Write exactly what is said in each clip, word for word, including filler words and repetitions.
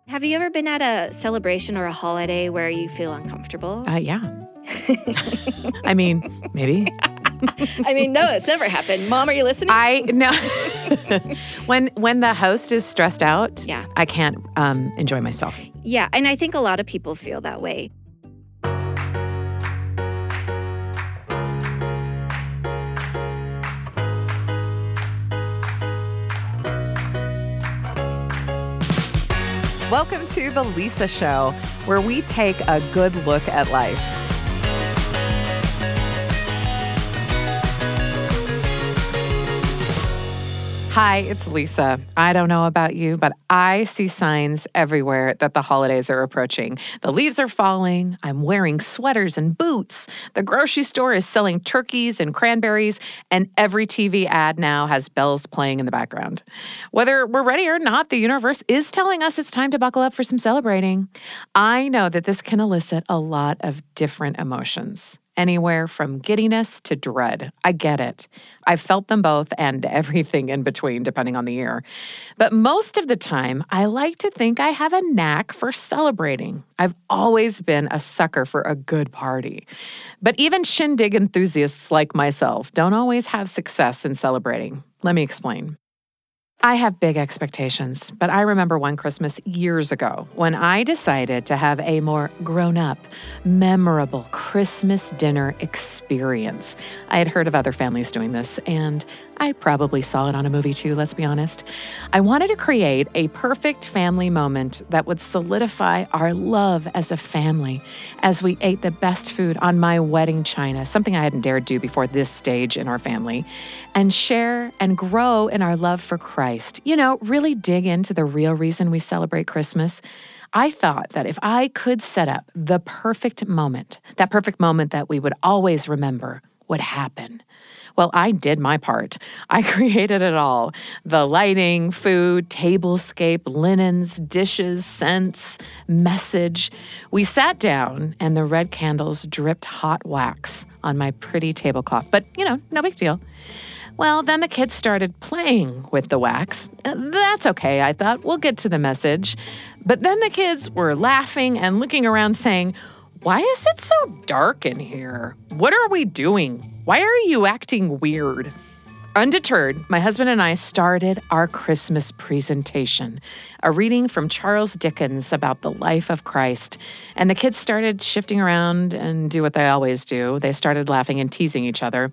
Have you ever been at a celebration or a holiday where you feel uncomfortable? Uh, yeah. I mean, maybe. I mean, no, it's never happened. Mom, are you listening? I no. when when the host is stressed out, Yeah. I can't um, enjoy myself. Yeah, and I think a lot of people feel that way. Welcome to The Lisa Show, where we take a good look at life. Hi, it's Lisa. I don't know about you, but I see signs everywhere that the holidays are approaching. The leaves are falling. I'm wearing sweaters and boots. The grocery store is selling turkeys and cranberries, and every T V ad now has bells playing in the background. Whether we're ready or not, the universe is telling us it's time to buckle up for some celebrating. I know that this can elicit a lot of different emotions. Anywhere from giddiness to dread. I get it. I've felt them both and everything in between, depending on the year. But most of the time, I like to think I have a knack for celebrating. I've always been a sucker for a good party. But even shindig enthusiasts like myself don't always have success in celebrating. Let me explain. I have big expectations, but I remember one Christmas years ago when I decided to have a more grown-up, memorable Christmas dinner experience. I had heard of other families doing this, and I probably saw it on a movie too, let's be honest. I wanted to create a perfect family moment that would solidify our love as a family as we ate the best food on my wedding china, something I hadn't dared do before this stage in our family, and share and grow in our love for Christ. You know, really dig into the real reason we celebrate Christmas. I thought that if I could set up the perfect moment, that perfect moment that we would always remember would happen. Well, I did my part. I created it all. The lighting, food, tablescape, linens, dishes, scents, message. We sat down and the red candles dripped hot wax on my pretty tablecloth. But, you know, no big deal. Well, then the kids started playing with the wax. Uh, That's okay, I thought. We'll get to the message. But then the kids were laughing and looking around saying, "Why is it so dark in here? What are we doing? Why are you acting weird?" Undeterred, my husband and I started our Christmas presentation, a reading from Charles Dickens about the life of Christ. And the kids started shifting around and do what they always do. They started laughing and teasing each other.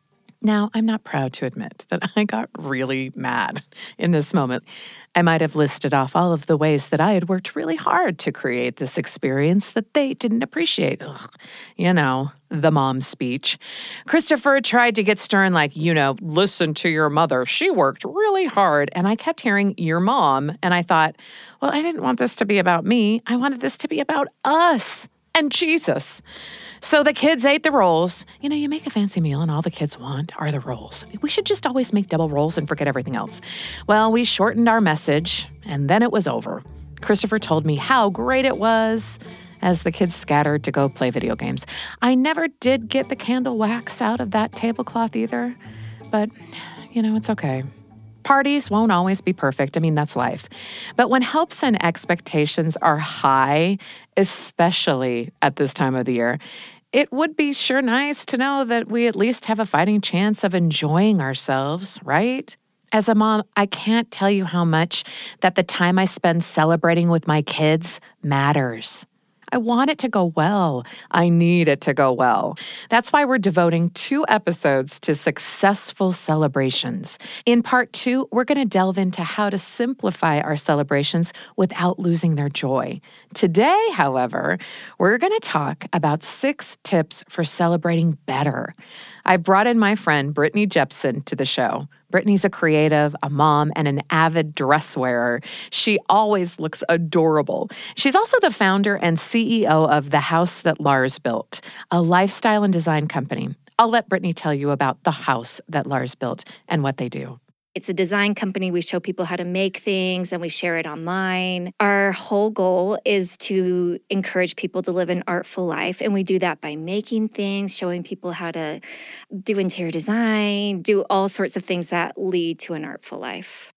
Now, I'm not proud to admit that I got really mad in this moment. I might have listed off all of the ways that I had worked really hard to create this experience that they didn't appreciate. Ugh, you know, the mom speech. Christopher tried to get stern like, you know, listen to your mother. She worked really hard. And I kept hearing your mom. And I thought, well, I didn't want this to be about me. I wanted this to be about us and Jesus. So the kids ate the rolls. You know, you make a fancy meal and all the kids want are the rolls. We should just always make double rolls and forget everything else. Well, we shortened our message and then it was over. Christopher told me how great it was as the kids scattered to go play video games. I never did get the candle wax out of that tablecloth either, but you know, it's okay. Parties won't always be perfect. I mean, that's life. But when hopes and expectations are high, especially at this time of the year, it would be sure nice to know that we at least have a fighting chance of enjoying ourselves, right? As a mom, I can't tell you how much that the time I spend celebrating with my kids matters. I want it to go well. I need it to go well. That's why we're devoting two episodes to successful celebrations. In part two, we're going to delve into how to simplify our celebrations without losing their joy. Today, however, we're going to talk about six tips for celebrating better. I brought in my friend Brittany Jepson to the show. Brittany's a creative, a mom, and an avid dress wearer. She always looks adorable. She's also the founder and C E O of The House That Lars Built, a lifestyle and design company. I'll let Brittany tell you about The House That Lars Built and what they do. It's a design company. We show people how to make things and we share it online. Our whole goal is to encourage people to live an artful life. And we do that by making things, showing people how to do interior design, do all sorts of things that lead to an artful life.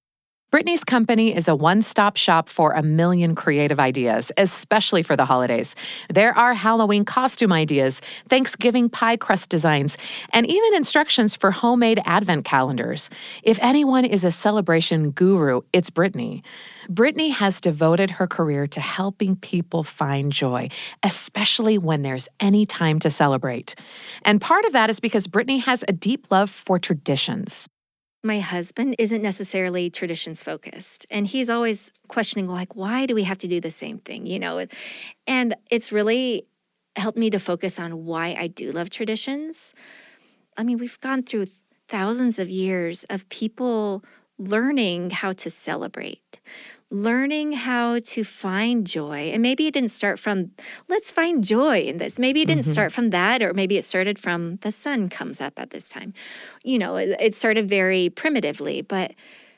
Brittany's company is a one-stop shop for a million creative ideas, especially for the holidays. There are Halloween costume ideas, Thanksgiving pie crust designs, and even instructions for homemade advent calendars. If anyone is a celebration guru, it's Brittany. Brittany has devoted her career to helping people find joy, especially when there's any time to celebrate. And part of that is because Brittany has a deep love for traditions. My husband isn't necessarily traditions focused, and he's always questioning, like, why do we have to do the same thing, you know? And it's really helped me to focus on why I do love traditions. I mean, we've gone through thousands of years of people learning how to celebrate, learning how to find joy. And maybe it didn't start from, let's find joy in this. Maybe it didn't mm-hmm. start from that, or maybe it started from the sun comes up at this time. You know, it, it started very primitively, but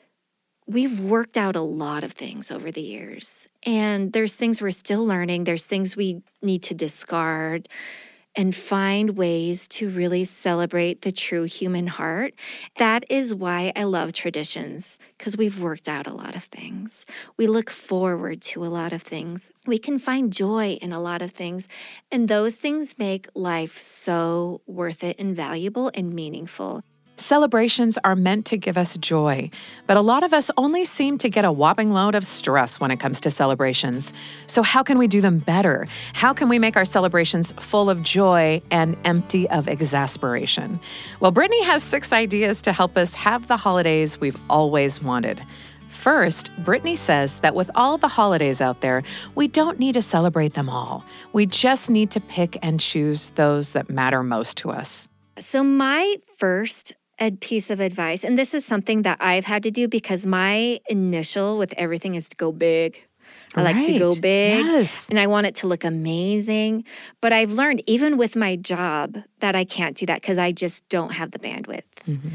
we've worked out a lot of things over the years. And there's things we're still learning. There's things we need to discard and find ways to really celebrate the true human heart. That is why I love traditions, because we've worked out a lot of things. We look forward to a lot of things. We can find joy in a lot of things, and those things make life so worth it and valuable and meaningful. Celebrations are meant to give us joy, but a lot of us only seem to get a whopping load of stress when it comes to celebrations. So how can we do them better? How can we make our celebrations full of joy and empty of exasperation? Well, Brittany has six ideas to help us have the holidays we've always wanted. First, Brittany says that with all the holidays out there, we don't need to celebrate them all. We just need to pick and choose those that matter most to us. So my first a piece of advice, and this is something that I've had to do because my initial with everything is to go big. I right. like to go big, yes. and I want it to look amazing. But I've learned, even with my job, that I can't do that because I just don't have the bandwidth. Mm-hmm.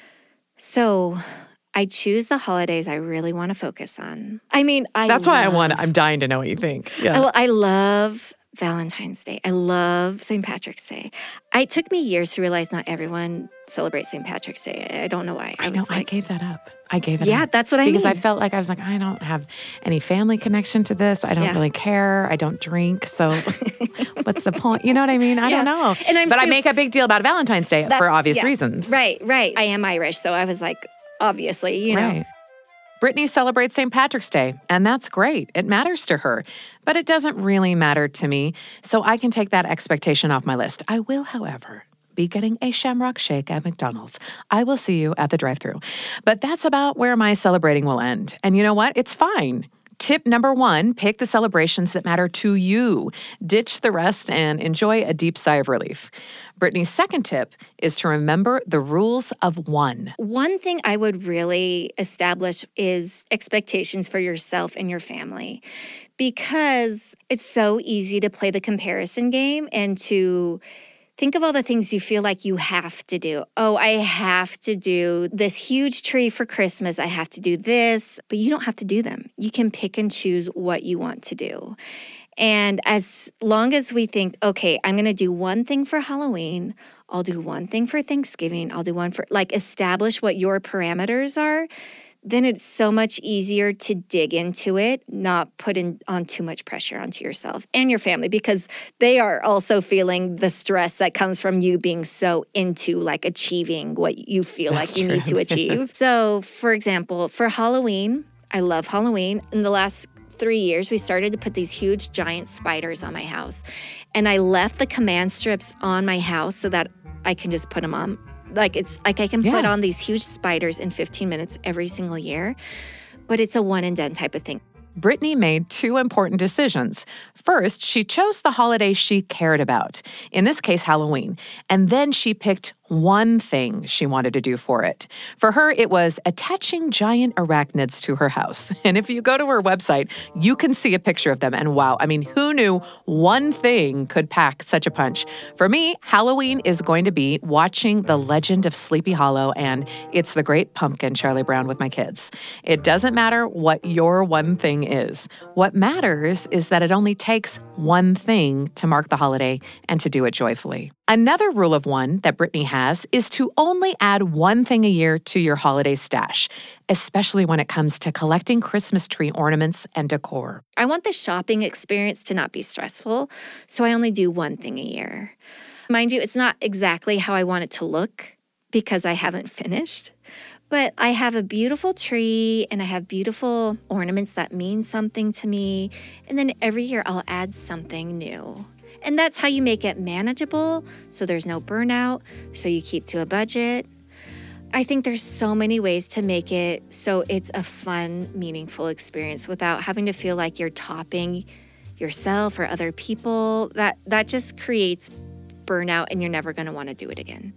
So I choose the holidays I really want to focus on. I mean, I That's love, why I want, I'm dying to know what you think. Yeah. Well, I love Valentine's Day. I love Saint Patrick's Day. It took me years to realize not everyone celebrates Saint Patrick's Day. I don't know why. I, I know, was like, I gave that up. I gave it yeah, up. that's what I because mean. Because I felt like I was like, I don't have any family connection to this. I don't yeah. really care. I don't drink. So what's the point? You know what I mean? I yeah. don't know. And I'm but super, I make a big deal about Valentine's Day for obvious yeah. reasons. Right, right. I am Irish, so I was like, obviously, you know. Right. Brittany celebrates Saint Patrick's Day, and that's great. It matters to her, but it doesn't really matter to me, so I can take that expectation off my list. I will, however, be getting a Shamrock Shake at McDonald's. I will see you at the drive-thru. But that's about where my celebrating will end. And you know what? It's fine. Tip number one, pick the celebrations that matter to you. Ditch the rest and enjoy a deep sigh of relief. Brittany's second tip is to remember the rules of one. One thing I would really establish is expectations for yourself and your family, because it's so easy to play the comparison game and to think of all the things you feel like you have to do. Oh, I have to do this huge tree for Christmas. I have to do this, but you don't have to do them. You can pick and choose what you want to do. And as long as we think, okay, I'm going to do one thing for Halloween, I'll do one thing for Thanksgiving, I'll do one for, like, establish what your parameters are, then it's so much easier to dig into it, not put in on too much pressure onto yourself and your family, because they are also feeling the stress that comes from you being so into, like, achieving what you feel That's like you true. Need to achieve. So, for example, for Halloween, I love Halloween. In the last three years, we started to put these huge giant spiders on my house. And I left the command strips on my house so that I can just put them on. Like, it's like I can yeah. put on these huge spiders in fifteen minutes every single year. But it's a one and done type of thing. Brittany made two important decisions. First, she chose the holiday she cared about, in this case, Halloween. And then she picked one thing she wanted to do for it. For her, it was attaching giant arachnids to her house. And if you go to her website, you can see a picture of them. And wow, I mean, who knew one thing could pack such a punch? For me, Halloween is going to be watching The Legend of Sleepy Hollow and It's the Great Pumpkin, Charlie Brown, with my kids. It doesn't matter what your one thing is. What matters is that it only takes one thing to mark the holiday and to do it joyfully. Another rule of one that Brittany has has is to only add one thing a year to your holiday stash, especially when it comes to collecting Christmas tree ornaments and decor. I want the shopping experience to not be stressful, so I only do one thing a year. Mind you, it's not exactly how I want it to look because I haven't finished. But I have a beautiful tree and I have beautiful ornaments that mean something to me. And then every year I'll add something new. And that's how you make it manageable, so there's no burnout, so you keep to a budget. I think there's so many ways to make it so it's a fun, meaningful experience without having to feel like you're topping yourself or other people. That, that just creates burnout and you're never going to want to do it again.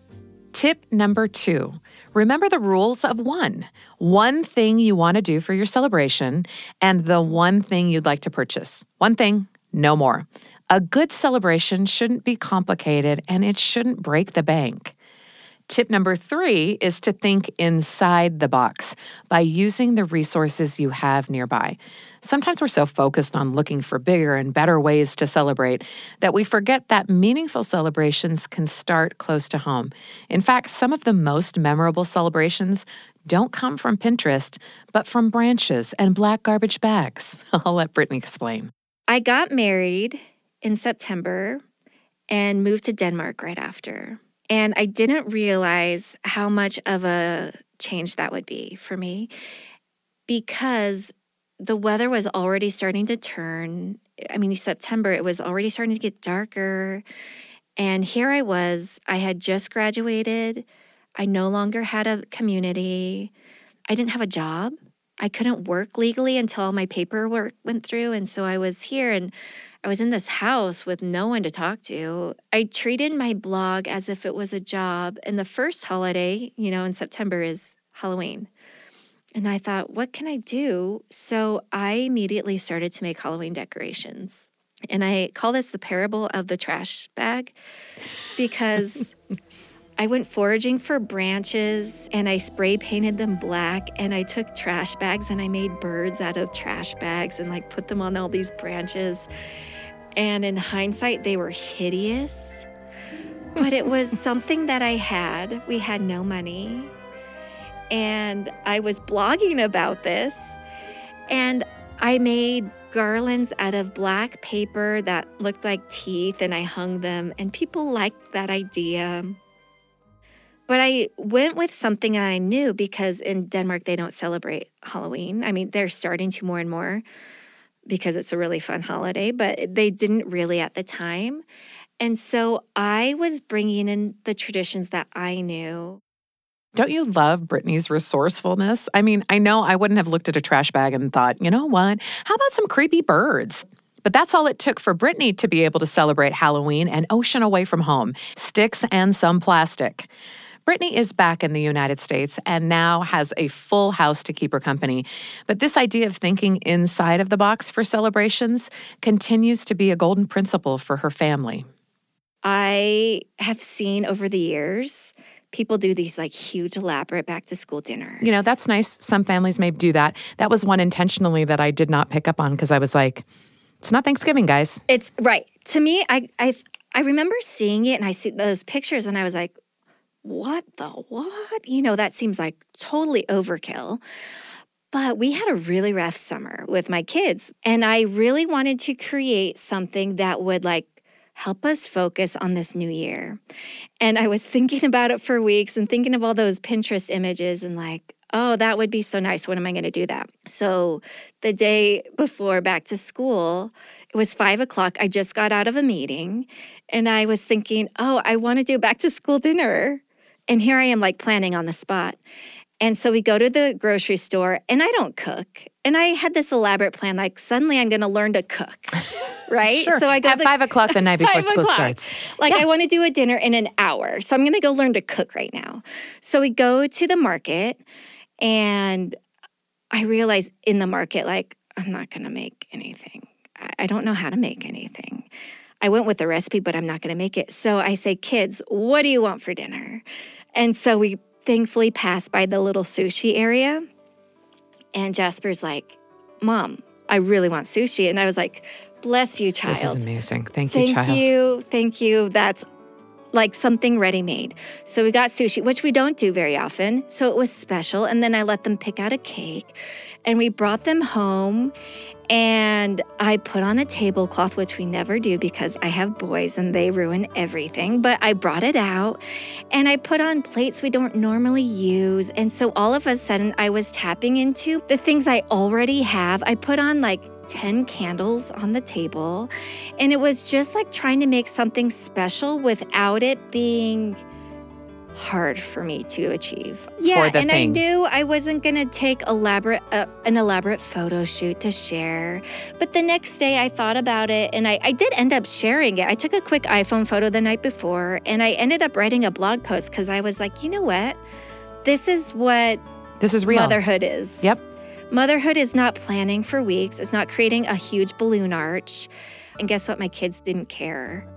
Tip number two, remember the rules of one. One thing you want to do for your celebration and the one thing you'd like to purchase. One thing, no more. A good celebration shouldn't be complicated and it shouldn't break the bank. Tip number three is to think inside the box by using the resources you have nearby. Sometimes we're so focused on looking for bigger and better ways to celebrate that we forget that meaningful celebrations can start close to home. In fact, some of the most memorable celebrations don't come from Pinterest, but from branches and black garbage bags. I'll let Brittany explain. I got married in September and moved to Denmark right after. And I didn't realize how much of a change that would be for me because the weather was already starting to turn. I mean, September, it was already starting to get darker. And here I was, I had just graduated. I no longer had a community. I didn't have a job. I couldn't work legally until all my paperwork went through. And so I was here and I was in this house with no one to talk to. I treated my blog as if it was a job. And the first holiday, you know, in September is Halloween. And I thought, what can I do? So I immediately started to make Halloween decorations. And I call this the parable of the trash bag because I went foraging for branches and I spray painted them black and I took trash bags and I made birds out of trash bags and like put them on all these branches. And in hindsight, they were hideous, but it was something that I had. We had no money and I was blogging about this and I made garlands out of black paper that looked like teeth and I hung them and people liked that idea. But I went with something that I knew because in Denmark, they don't celebrate Halloween. I mean, they're starting to more and more because it's a really fun holiday, but they didn't really at the time. And so I was bringing in the traditions that I knew. Don't you love Brittany's resourcefulness? I mean, I know I wouldn't have looked at a trash bag and thought, you know what? How about some creepy birds? But that's all it took for Brittany to be able to celebrate Halloween an ocean away from home, sticks and some plastic. Brittany is back in the United States and now has a full house to keep her company. But this idea of thinking inside of the box for celebrations continues to be a golden principle for her family. I have seen over the years people do these like huge elaborate back to school dinners. You know, that's nice. Some families may do that. That was one intentionally that I did not pick up on because I was like, it's not Thanksgiving, guys. It's right. To me, I I I remember seeing it and I see those pictures and I was like, what the what? You know, that seems like totally overkill. But we had a really rough summer with my kids. And I really wanted to create something that would like help us focus on this new year. And I was thinking about it for weeks and thinking of all those Pinterest images and like, oh, that would be so nice. When am I going to do that? So the day before back to school, it was five o'clock. I just got out of a meeting and I was thinking, oh, I want to do back to school dinner. And here I am like planning on the spot. And so we go to the grocery store and I don't cook. And I had this elaborate plan, like suddenly I'm going to learn to cook, right? Sure. So I go at the, five o'clock the night before school o'clock. starts. Like yeah. I want to do a dinner in an hour. So I'm going to go learn to cook right now. So we go to the market and I realize in the market, like, I'm not going to make anything. I don't know how to make anything. I went with the recipe, but I'm not going to make it. So I say, kids, what do you want for dinner? And so we thankfully passed by the little sushi area. And Jasper's like, Mom, I really want sushi. And I was like, bless you, child. This is amazing. Thank you, Thank child. you. Thank you. That's like something ready-made. So we got sushi, which we don't do very often. So it was special. And then I let them pick out a cake and we brought them home and I put on a tablecloth, which we never do because I have boys and they ruin everything. But I brought it out and I put on plates we don't normally use. And so all of a sudden I was tapping into the things I already have. I put on like ten candles on the table. And it was just like trying to make something special without it being hard for me to achieve. Yeah, and thing. I knew I wasn't going to take elaborate uh, an elaborate photo shoot to share. But the next day I thought about it and I, I did end up sharing it. I took a quick iPhone photo the night before and I ended up writing a blog post because I was like, you know what? This is what this is real. Motherhood is. Yep. Motherhood is not planning for weeks. It's not creating a huge balloon arch. And guess what? My kids didn't care.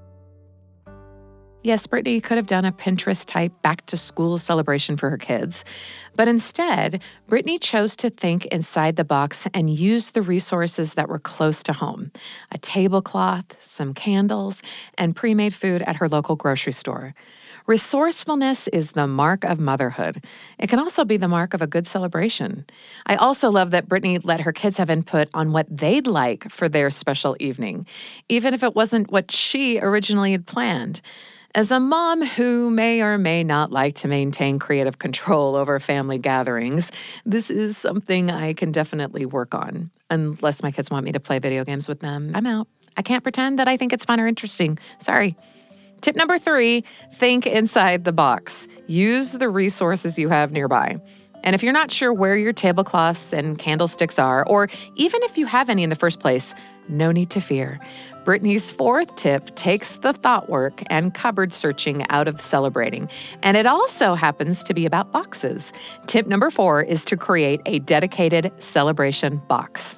Yes, Brittany could have done a Pinterest-type back-to-school celebration for her kids. But instead, Brittany chose to think inside the box and use the resources that were close to home. A tablecloth, some candles, and pre-made food at her local grocery store. Resourcefulness is the mark of motherhood. It can also be the mark of a good celebration. I also love that Brittany let her kids have input on what they'd like for their special evening, even if it wasn't what she originally had planned. As a mom who may or may not like to maintain creative control over family gatherings, this is something I can definitely work on. Unless my kids want me to play video games with them, I'm out. I can't pretend that I think it's fun or interesting. Sorry. Tip number three, think inside the box. Use the resources you have nearby. And if you're not sure where your tablecloths and candlesticks are, or even if you have any in the first place, no need to fear. Brittany's fourth tip takes the thought work and cupboard searching out of celebrating. And it also happens to be about boxes. Tip number four is to create a dedicated celebration box.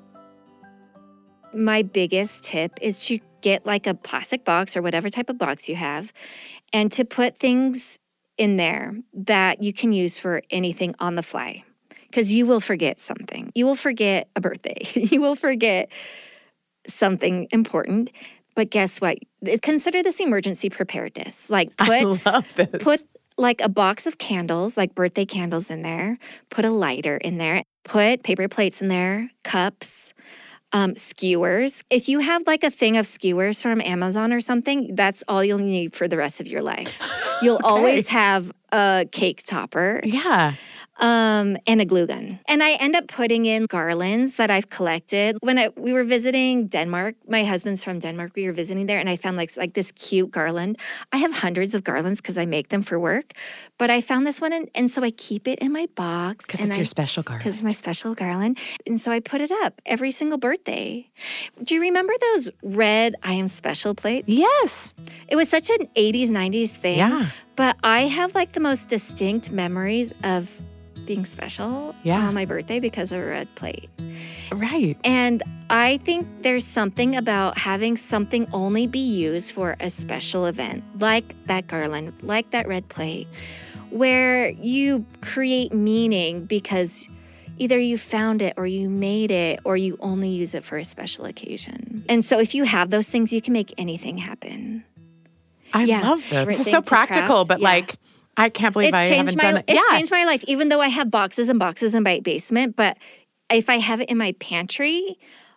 My biggest tip is to get like a plastic box or whatever type of box you have and to put things in there that you can use for anything on the fly. Because you will forget something. You will forget a birthday. You will forget something important. But guess what? Consider this emergency preparedness. Like put, I love this. Put like a box of candles, like birthday candles in there. Put a lighter in there. Put paper plates in there, cups, um, skewers. If you have like a thing of skewers from Amazon or something, that's all you'll need for the rest of your life. You'll okay. always have a cake topper. Yeah. Um, and a glue gun. And I end up putting in garlands that I've collected. When I, we were visiting Denmark, my husband's from Denmark, we were visiting there and I found like, like this cute garland. I have hundreds of garlands because I make them for work, but I found this one and, and so I keep it in my box. Because it's I, your special garland. Because it's my special garland. And so I put it up every single birthday. Do you remember those red I Am Special plates? Yes. It was such an eighties, nineties thing. Yeah. But I have like the most distinct memories of being special yeah. on my birthday because of a red plate. Right. And I think there's something about having something only be used for a special event, like that garland, like that red plate, where you create meaning because either you found it or you made it or you only use it for a special occasion. And so if you have those things, you can make anything happen. I yeah. love this. It's so practical, craft, but yeah. like, I can't believe it's I changed haven't my, done it. It's yeah. changed my life, even though I have boxes and boxes in my basement. But if I have it in my pantry,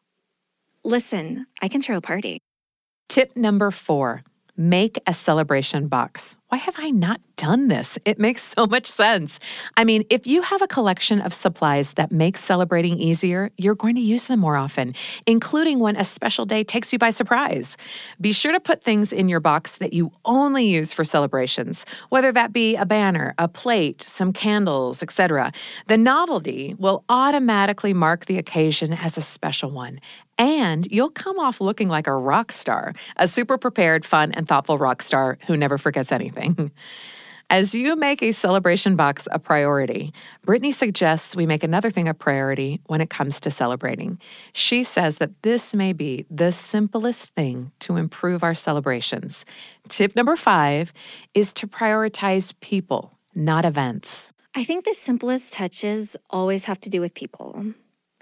listen, I can throw a party. Tip number four, make a celebration box. Why have I not done this? It makes so much sense. I mean, if you have a collection of supplies that make celebrating easier, you're going to use them more often, including when a special day takes you by surprise. Be sure to put things in your box that you only use for celebrations, whether that be a banner, a plate, some candles, et cetera. The novelty will automatically mark the occasion as a special one. And you'll come off looking like a rock star, a super prepared, fun, and thoughtful rock star who never forgets anything. As you make a celebration box a priority, Brittany suggests we make another thing a priority when it comes to celebrating. She says that this may be the simplest thing to improve our celebrations. Tip number five is to prioritize people, not events. I think the simplest touches always have to do with people.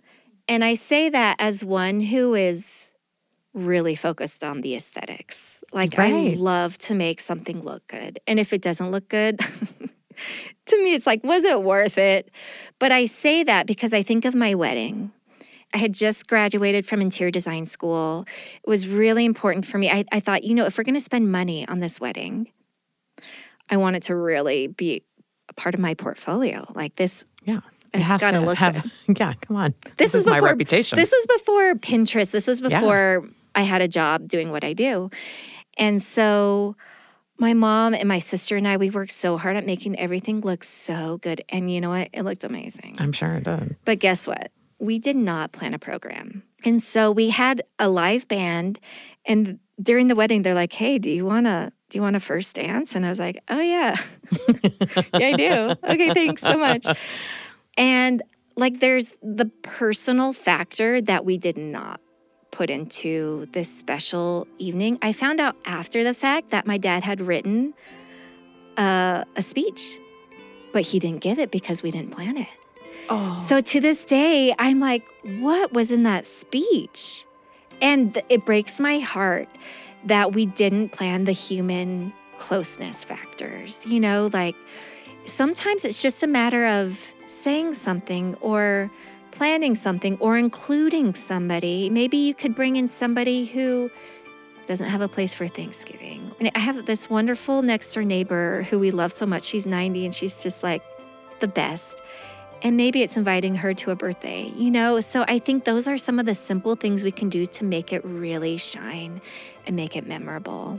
And I say that as one who is really focused on the aesthetics Like, Right. I love to make something look good. And if it doesn't look good, to me, it's like, was it worth it? But I say that because I think of my wedding. I had just graduated from interior design school. It was really important for me. I, I thought, you know, if we're going to spend money on this wedding, I want it to really be a part of my portfolio. Like this, Yeah. it's has got to to look have, good. Yeah, come on. This, is, my before, reputation. This is before Pinterest. This was before I had a job doing what I do. And so my mom and my sister and I, we worked so hard at making everything look so good. And you know what? It looked amazing. I'm sure it did. But guess what? We did not plan a program. And so we had a live band, and during the wedding, they're like, hey, do you want to do you want to first dance? And I was like, oh, yeah. Yeah, I do. Okay, thanks so much. And like there's the personal factor that we did not put into this special evening. I found out after the fact that my dad had written uh, a speech, but he didn't give it because we didn't plan it. Oh. So to this day, I'm like, what was in that speech? And th- it breaks my heart that we didn't plan the human closeness factors. You know, like sometimes it's just a matter of saying something or planning something or including somebody. Maybe you could bring in somebody who doesn't have a place for Thanksgiving. And I have this wonderful next door neighbor who we love so much. She's ninety and she's just like the best. And maybe it's inviting her to a birthday, you know? So I think those are some of the simple things we can do to make it really shine and make it memorable.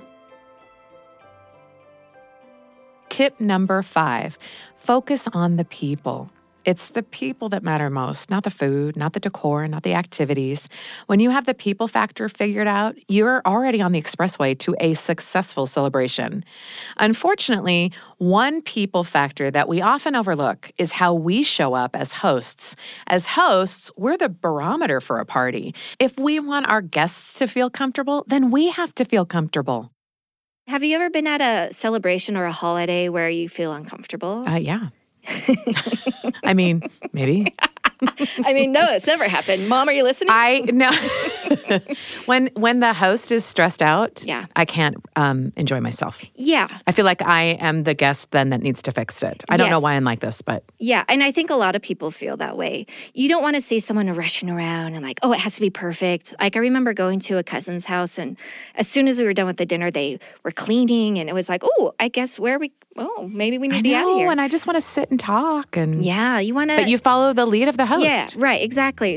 Tip number five, focus on the people. It's the people that matter most, not the food, not the decor, not the activities. When you have the people factor figured out, you're already on the expressway to a successful celebration. Unfortunately, one people factor that we often overlook is how we show up as hosts. As hosts, we're the barometer for a party. If we want our guests to feel comfortable, then we have to feel comfortable. Have you ever been at a celebration or a holiday where you feel uncomfortable? Uh, yeah. I mean, maybe. I mean, no, it's never happened. Mom, are you listening? I no. when when the host is stressed out, Yeah. I can't um, enjoy myself. Yeah. I feel like I am the guest then that needs to fix it. I don't know Yes. why I'm like this, but Yeah, and I think a lot of people feel that way. You don't want to see someone rushing around and like, oh, it has to be perfect. Like I remember going to a cousin's house, and as soon as we were done with the dinner, they were cleaning, and it was like, oh, I guess where we, oh, maybe we need I to be out of know, here. and I just want to sit and talk and Yeah, you want to. but you follow the lead of the host. Yeah, right, exactly.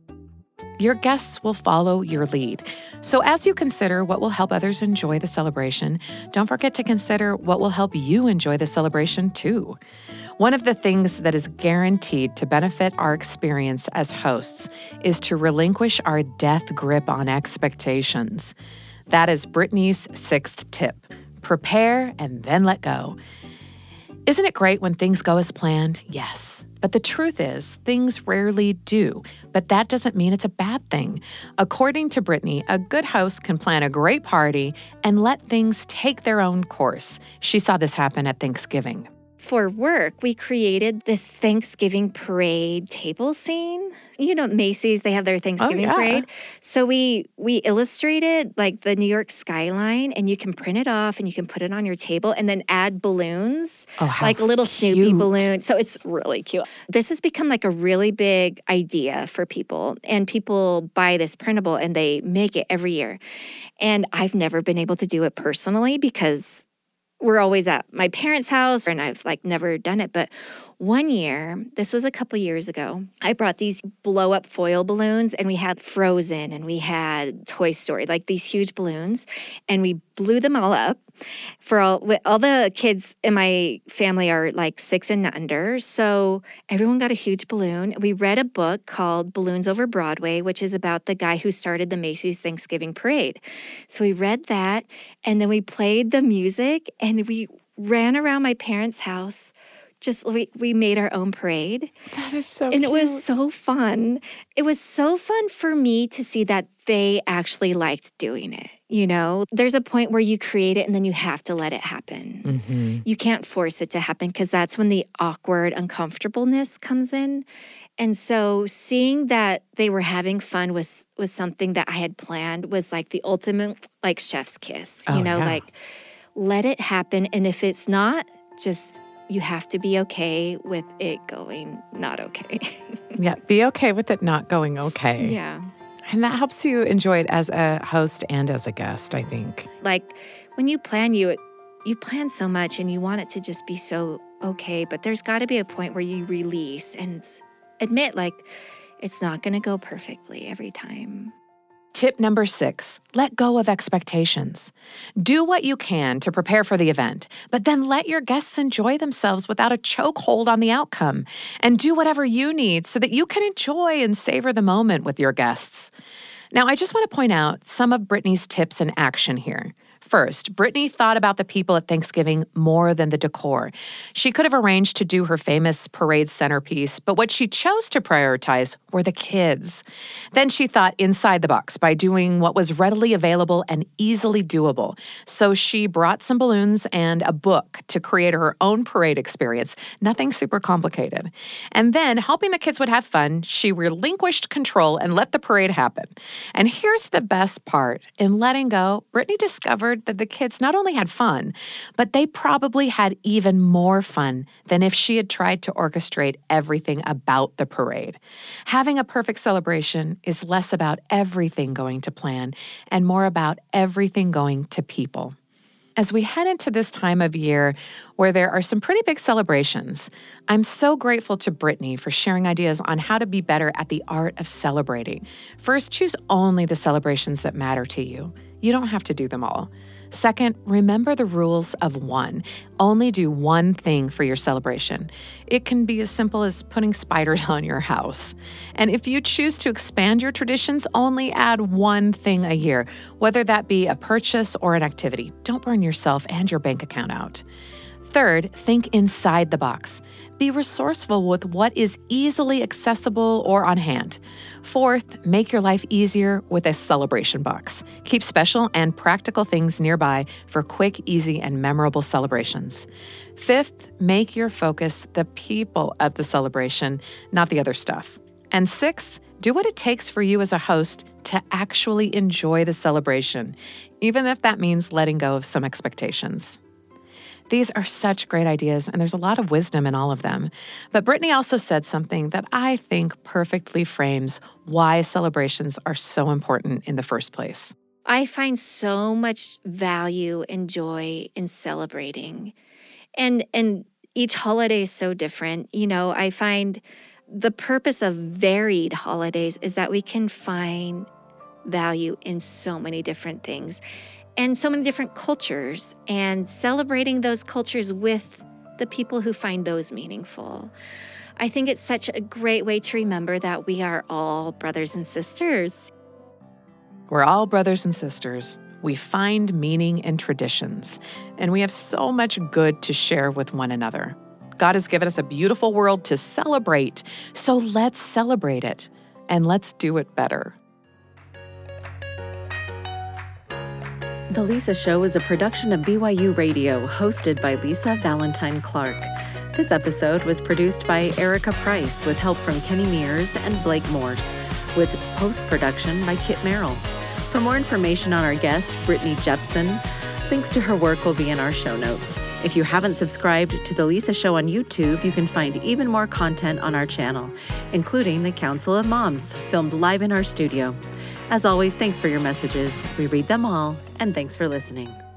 Your guests will follow your lead. So as you consider what will help others enjoy the celebration, don't forget to consider what will help you enjoy the celebration too. One of the things that is guaranteed to benefit our experience as hosts is to relinquish our death grip on expectations. That is Brittany's sixth tip. Prepare and then let go. Isn't it great when things go as planned? Yes. But the truth is, things rarely do. But that doesn't mean it's a bad thing. According to Brittany, a good host can plan a great party and let things take their own course. She saw this happen at Thanksgiving. For work, we created this Thanksgiving parade table scene. You know, Macy's, they have their Thanksgiving yeah. parade. So we we illustrated like the New York skyline, and you can print it off and you can put it on your table and then add balloons, Oh, how like a little Snoopy cute. balloon. So it's really cute. This has become like a really big idea for people, and people buy this printable and they make it every year. And I've never been able to do it personally because we're always at my parents' house, and I've like never done it. But one year, this was a couple years ago, I brought these blow up foil balloons, and we had Frozen and we had Toy Story, like these huge balloons, and we blew them all up. For all, all the kids in my family are like six and under, so everyone got a huge balloon. We read a book called Balloons Over Broadway, which is about the guy who started the Macy's Thanksgiving Parade. So we read that, and then we played the music, and we ran around my parents' house. Just we, we made our own parade. That is so And cute. it was so fun. It was so fun for me to see that they actually liked doing it. You know, there's a point where you create it and then you have to let it happen. Mm-hmm. You can't force it to happen because that's when the awkward uncomfortableness comes in. And so seeing that they were having fun was was something that I had planned was like the ultimate like chef's kiss. Oh, you know, yeah. like let it happen. And if it's not, just you have to be okay with it going not okay. Yeah, be okay with it not going okay. Yeah. And that helps you enjoy it as a host and as a guest, I think. Like when you plan, you you plan so much and you want it to just be so okay, but there's got to be a point where you release and admit like it's not going to go perfectly every time. Tip number six, let go of expectations. Do what you can to prepare for the event, but then let your guests enjoy themselves without a chokehold on the outcome. And do whatever you need so that you can enjoy and savor the moment with your guests. Now, I just want to point out some of Brittany's tips in action here. First, Brittany thought about the people at Thanksgiving more than the decor. She could have arranged to do her famous parade centerpiece, but what she chose to prioritize were the kids. Then she thought inside the box by doing what was readily available and easily doable. So she brought some balloons and a book to create her own parade experience, nothing super complicated. And then, hoping the kids would have fun, she relinquished control and let the parade happen. And here's the best part. In letting go, Brittany discovered that the kids not only had fun, but they probably had even more fun than if she had tried to orchestrate everything about the parade. Having a perfect celebration is less about everything going to plan and more about everything going to people. As we head into this time of year where there are some pretty big celebrations, I'm so grateful to Brittany for sharing ideas on how to be better at the art of celebrating. First, choose only the celebrations that matter to you. You don't have to do them all. Second, remember the rules of one. Only do one thing for your celebration. It can be as simple as putting spiders on your house. And if you choose to expand your traditions, only add one thing a year, whether that be a purchase or an activity. Don't burn yourself and your bank account out. Third, think inside the box. Be resourceful with what is easily accessible or on hand. Fourth, make your life easier with a celebration box. Keep special and practical things nearby for quick, easy, and memorable celebrations. Fifth, make your focus the people at the celebration, not the other stuff. And sixth, do what it takes for you as a host to actually enjoy the celebration, even if that means letting go of some expectations. These are such great ideas, and there's a lot of wisdom in all of them. But Brittany also said something that I think perfectly frames why celebrations are so important in the first place. I find so much value and joy in celebrating. And and each holiday is so different. You know, I find the purpose of varied holidays is that we can find value in so many different things. And so many different cultures, and celebrating those cultures with the people who find those meaningful. I think it's such a great way to remember that we are all brothers and sisters. We're all brothers and sisters. We find meaning in traditions, and we have so much good to share with one another. God has given us a beautiful world to celebrate, so let's celebrate it, and let's do it better. The Lisa Show is a production of B Y U Radio, hosted by Lisa Valentine Clark. This episode was produced by Erica Price with help from Kenny Mears and Blake Morse, with post-production by Kit Merrill. For more information on our guest, Brittany Jepson, links to her work will be in our show notes. If you haven't subscribed to The Lisa Show on YouTube, you can find even more content on our channel, including the Council of Moms, filmed live in our studio. As always, thanks for your messages. We read them all, and thanks for listening.